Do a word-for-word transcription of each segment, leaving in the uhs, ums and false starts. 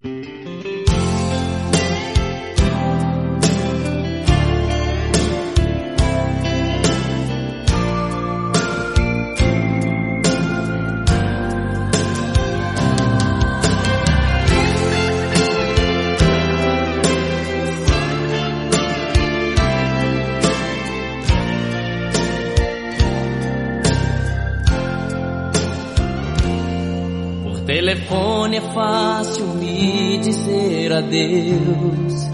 Telefone é fácil me dizer adeus.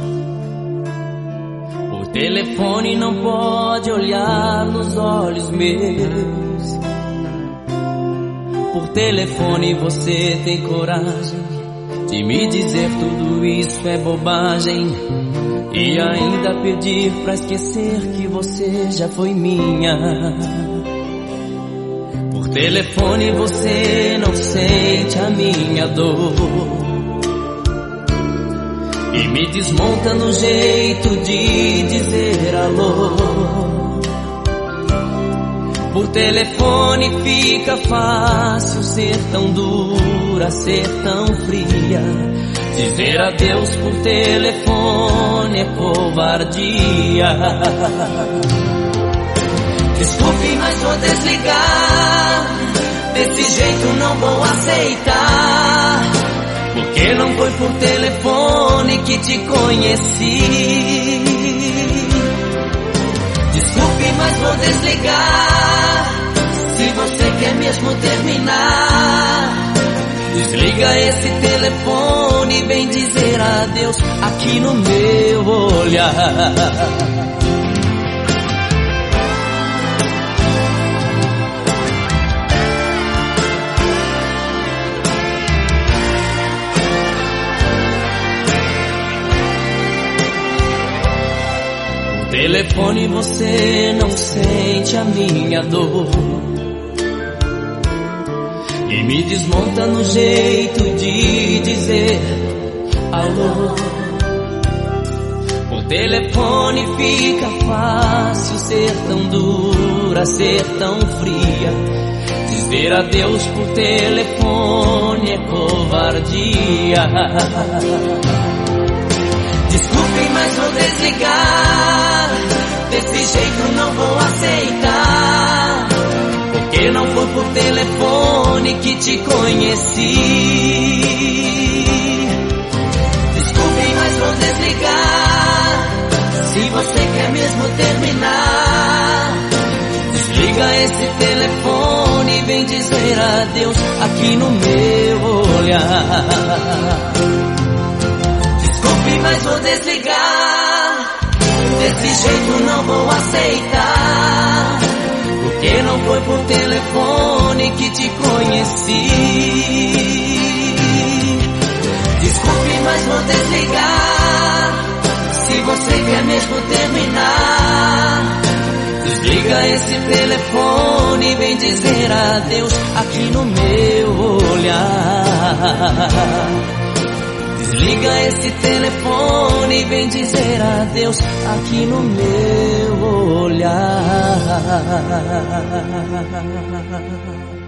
Por telefone não pode olhar nos olhos meus. Por telefone você tem coragem de me dizer tudo isso é bobagem e ainda pedir pra esquecer que você já foi minha. Por telefone você não sente a minha dor e me desmonta no jeito de dizer alô. Por telefone fica fácil ser tão dura, ser tão fria. Dizer adeus por telefone é covardia. Desculpe, mas vou desligar. Desse jeito não vou aceitar, porque não foi por telefone que te conheci. Desculpe, mas vou desligar. Se você quer mesmo terminar, desliga esse telefone e vem dizer adeus aqui no meu olhar. Telefone você não sente a minha dor e me desmonta no jeito de dizer alô. Por telefone fica fácil ser tão dura, ser tão fria. Dizer adeus por telefone é covardia. Desculpem, mas vou desligar. Desse jeito não vou aceitar, porque não foi por telefone que te conheci. Desculpem, mas vou desligar. Se você quer mesmo terminar, desliga esse telefone e vem dizer adeus aqui no meu olhar. Desculpe, mas vou desligar. Desse jeito não vou aceitar, porque não foi por telefone que te conheci. Desculpe, mas vou desligar. Se você quer mesmo terminar, desliga esse telefone e vem dizer adeus aqui no meu olhar. Desliga esse telefone e vem dizer adeus aqui no meu olhar.